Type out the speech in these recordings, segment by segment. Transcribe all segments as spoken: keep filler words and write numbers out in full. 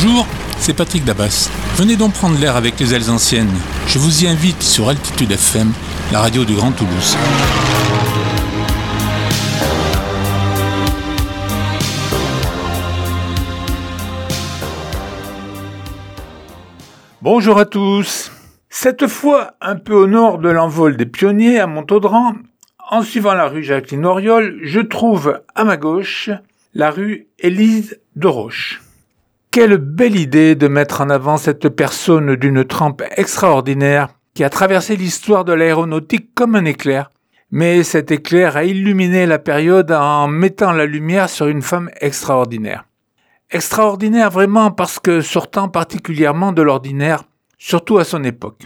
Bonjour, c'est Patrick Dabas. Venez donc prendre l'air avec les ailes anciennes. Je vous y invite sur Altitude F M, la radio du Grand Toulouse. Bonjour à tous. Cette fois, un peu au nord de l'envol des Pionniers à Montaudran, en suivant la rue Jacqueline-Auriol, je trouve à ma gauche la rue Élise de Roche. Quelle belle idée de mettre en avant cette personne d'une trempe extraordinaire qui a traversé l'histoire de l'aéronautique comme un éclair. Mais cet éclair a illuminé la période en mettant la lumière sur une femme extraordinaire. Extraordinaire vraiment parce que sortant particulièrement de l'ordinaire, surtout à son époque.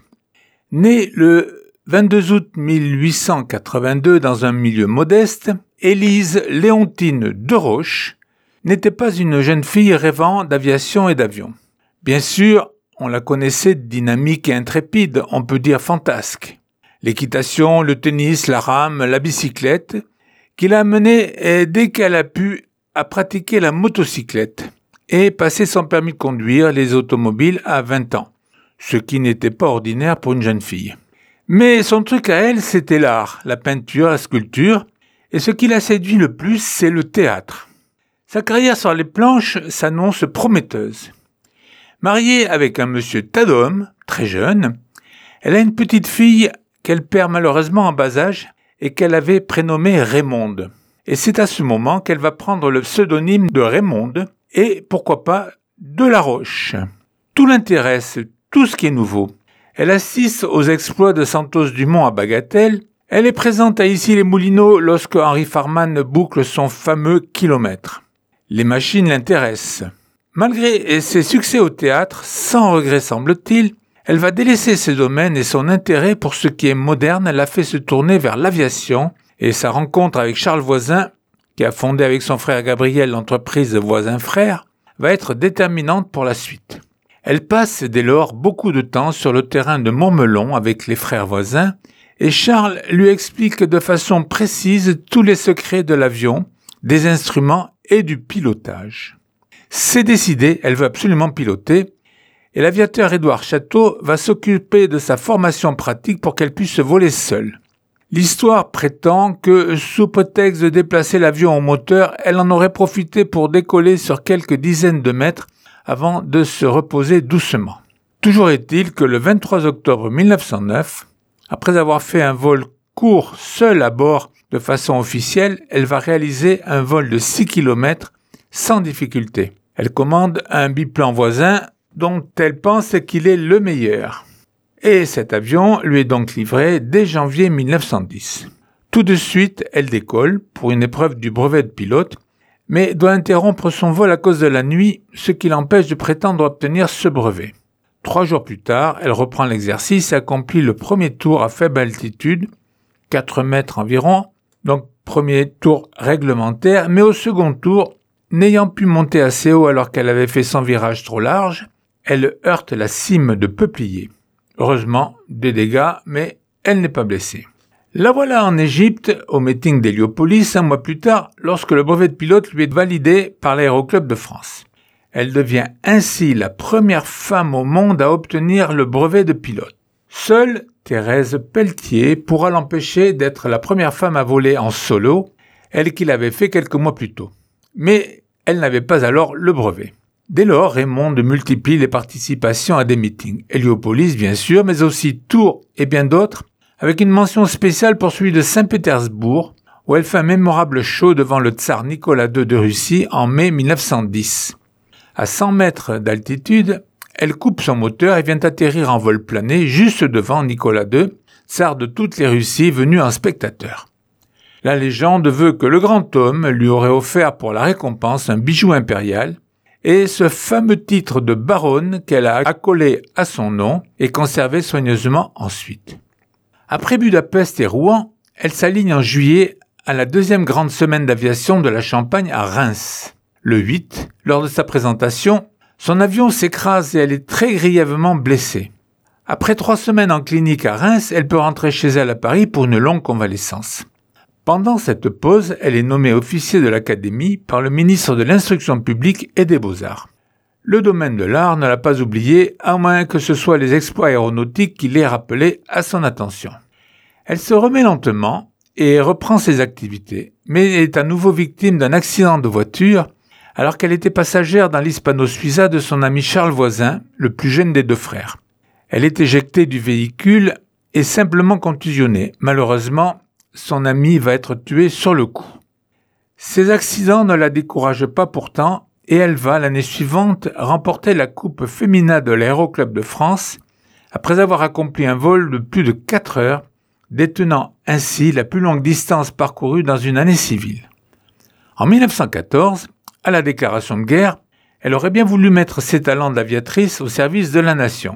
Née le vingt-deux août mille huit cent quatre-vingt-deux dans un milieu modeste, Élise Léontine de Roche n'était pas une jeune fille rêvant d'aviation et d'avion. Bien sûr, on la connaissait dynamique et intrépide, on peut dire fantasque. L'équitation, le tennis, la rame, la bicyclette, qui l'a amenée dès qu'elle a pu à pratiquer la motocyclette et passer son permis de conduire les automobiles à vingt ans, ce qui n'était pas ordinaire pour une jeune fille. Mais son truc à elle, c'était l'art, la peinture, la sculpture, et ce qui l'a séduit le plus, c'est le théâtre. Sa carrière sur les planches s'annonce prometteuse. Mariée avec un monsieur Tadhomme, très jeune, elle a une petite fille qu'elle perd malheureusement en bas âge et qu'elle avait prénommée Raymonde. Et c'est à ce moment qu'elle va prendre le pseudonyme de Raymonde et, pourquoi pas, de La Roche. Tout l'intéresse, tout ce qui est nouveau. Elle assiste aux exploits de Santos Dumont à Bagatelle. Elle est présente à Issy-les-Moulineaux lorsque Henri Farman boucle son fameux kilomètre. Les machines l'intéressent. Malgré ses succès au théâtre, sans regret semble-t-il, elle va délaisser ses domaines et son intérêt pour ce qui est moderne l'a fait se tourner vers l'aviation et sa rencontre avec Charles Voisin, qui a fondé avec son frère Gabriel l'entreprise Voisin Frères, va être déterminante pour la suite. Elle passe dès lors beaucoup de temps sur le terrain de Montmelon avec les frères Voisin et Charles lui explique de façon précise tous les secrets de l'avion, des instruments et du pilotage. C'est décidé, elle veut absolument piloter et l'aviateur Édouard Château va s'occuper de sa formation pratique pour qu'elle puisse voler seule. L'histoire prétend que, sous prétexte de déplacer l'avion au moteur, elle en aurait profité pour décoller sur quelques dizaines de mètres avant de se reposer doucement. Toujours est-il que le vingt-trois octobre mille neuf cent neuf, après avoir fait un vol court seul à bord de façon officielle, elle va réaliser un vol de six kilomètres sans difficulté. Elle commande un biplan Voisin dont elle pense qu'il est le meilleur. Et cet avion lui est donc livré dès janvier mille neuf cent dix. Tout de suite, elle décolle pour une épreuve du brevet de pilote, mais doit interrompre son vol à cause de la nuit, ce qui l'empêche de prétendre obtenir ce brevet. Trois jours plus tard, elle reprend l'exercice et accomplit le premier tour à faible altitude, quatre mètres environ, donc premier tour réglementaire, mais au second tour, n'ayant pu monter assez haut alors qu'elle avait fait son virage trop large, elle heurte la cime de peuplier. Heureusement, des dégâts, mais elle n'est pas blessée. La voilà en Égypte, au meeting d'Héliopolis, un mois plus tard, lorsque le brevet de pilote lui est validé par l'Aéroclub de France. Elle devient ainsi la première femme au monde à obtenir le brevet de pilote. Seule Thérèse Pelletier pourra l'empêcher d'être la première femme à voler en solo, elle qui l'avait fait quelques mois plus tôt. Mais elle n'avait pas alors le brevet. Dès lors, Raymonde multiplie les participations à des meetings. Héliopolis, bien sûr, mais aussi Tours et bien d'autres, avec une mention spéciale pour celui de Saint-Pétersbourg, où elle fait un mémorable show devant le tsar Nicolas deux de Russie en mai mille neuf cent dix. À cent mètres d'altitude, elle coupe son moteur et vient atterrir en vol plané juste devant Nicolas deux, tsar de toutes les Russies venu en spectateur. La légende veut que le grand homme lui aurait offert pour la récompense un bijou impérial et ce fameux titre de baronne qu'elle a accolé à son nom et conservé soigneusement ensuite. Après Budapest et Rouen, elle s'aligne en juillet à la deuxième grande semaine d'aviation de la Champagne à Reims. Le huit, lors de sa présentation, son avion s'écrase et elle est très grièvement blessée. Après trois semaines en clinique à Reims, elle peut rentrer chez elle à Paris pour une longue convalescence. Pendant cette pause, elle est nommée officier de l'Académie par le ministre de l'Instruction publique et des Beaux-Arts. le domaine de l'art ne l'a pas oublié, à moins que ce soit les exploits aéronautiques qui l'aient rappelé à son attention. Elle se remet lentement et reprend ses activités, mais est à nouveau victime d'un accident de voiture alors qu'elle était passagère dans l'Hispano Suiza de son ami Charles Voisin, le plus jeune des deux frères. Elle est éjectée du véhicule et simplement contusionnée. Malheureusement, son ami va être tué sur le coup. Ces accidents ne la découragent pas pourtant et elle va, l'année suivante, remporter la Coupe Femina de l'Aéroclub de France après avoir accompli un vol de plus de quatre heures, détenant ainsi la plus longue distance parcourue dans une année civile. En mille neuf cent quatorze, à la déclaration de guerre, elle aurait bien voulu mettre ses talents d'aviatrice au service de la nation.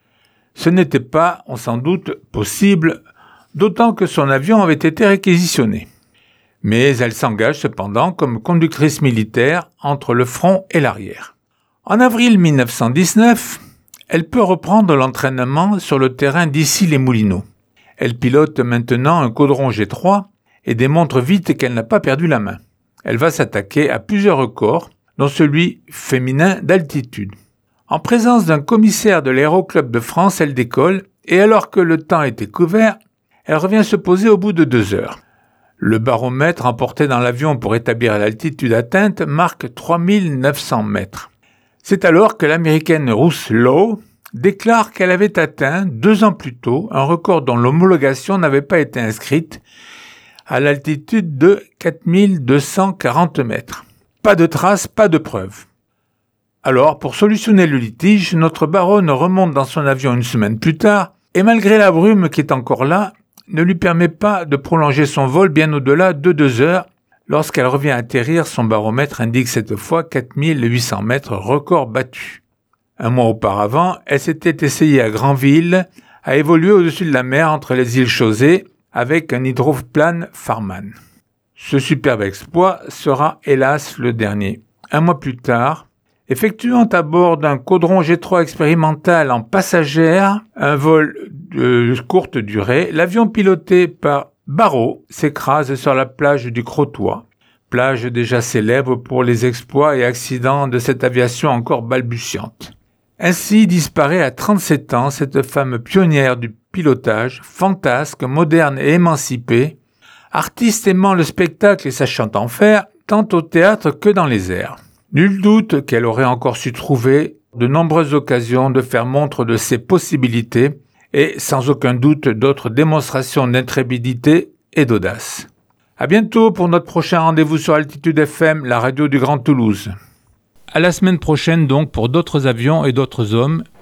Ce n'était pas, on s'en doute, possible, d'autant que son avion avait été réquisitionné. Mais elle s'engage cependant comme conductrice militaire entre le front et l'arrière. En avril mille neuf cent dix-neuf, elle peut reprendre l'entraînement sur le terrain d'Issy-les-Moulineaux. Elle pilote maintenant un Caudron G trois et démontre vite qu'elle n'a pas perdu la main. Elle va s'attaquer à plusieurs records, dont celui féminin d'altitude. En présence d'un commissaire de l'Aéroclub de France, elle décolle, et alors que le temps était couvert, elle revient se poser au bout de deux heures. Le baromètre emporté dans l'avion pour établir l'altitude atteinte marque trois mille neuf cents mètres. C'est alors que l'américaine Ruth Lowe déclare qu'elle avait atteint, deux ans plus tôt, un record dont l'homologation n'avait pas été inscrite, à l'altitude de quatre mille deux cent quarante mètres. Pas de traces, pas de preuves. Alors, pour solutionner le litige, notre baronne remonte dans son avion une semaine plus tard, et malgré la brume qui est encore là, ne lui permet pas de prolonger son vol bien au-delà de deux heures. Lorsqu'elle revient atterrir, son baromètre indique cette fois quatre mille huit cents mètres, record battu. Un mois auparavant, elle s'était essayée à Granville, à évoluer au-dessus de la mer entre les îles Chausey, avec un hydroplane Farman. Ce superbe exploit sera hélas le dernier. Un mois plus tard, effectuant à bord d'un Caudron G trois expérimental en passagère, un vol de courte durée, l'avion piloté par Barrault s'écrase sur la plage du Crotoy, plage déjà célèbre pour les exploits et accidents de cette aviation encore balbutiante. Ainsi disparaît à trente-sept ans cette femme pionnière du pilotage, fantasque, moderne et émancipée, artiste aimant le spectacle et sachant en faire, tant au théâtre que dans les airs. Nul doute qu'elle aurait encore su trouver de nombreuses occasions de faire montre de ses possibilités et sans aucun doute d'autres démonstrations d'intrépidité et d'audace. À bientôt pour notre prochain rendez-vous sur Altitude F M, la radio du Grand Toulouse. À la semaine prochaine donc pour d'autres avions et d'autres hommes